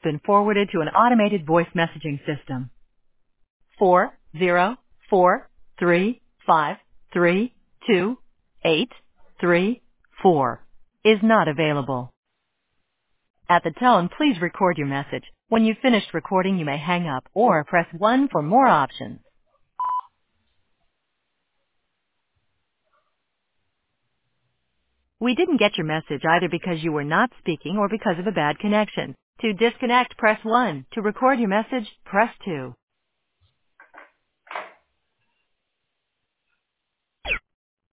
been forwarded to an automated voice messaging system. 40435328834 is not available. At the tone, please record your message. When you've finished recording, you may hang up or press 1 for more options. We didn't get your message either because you were not speaking or because of a bad connection. To disconnect, press 1. To record your message, press 2.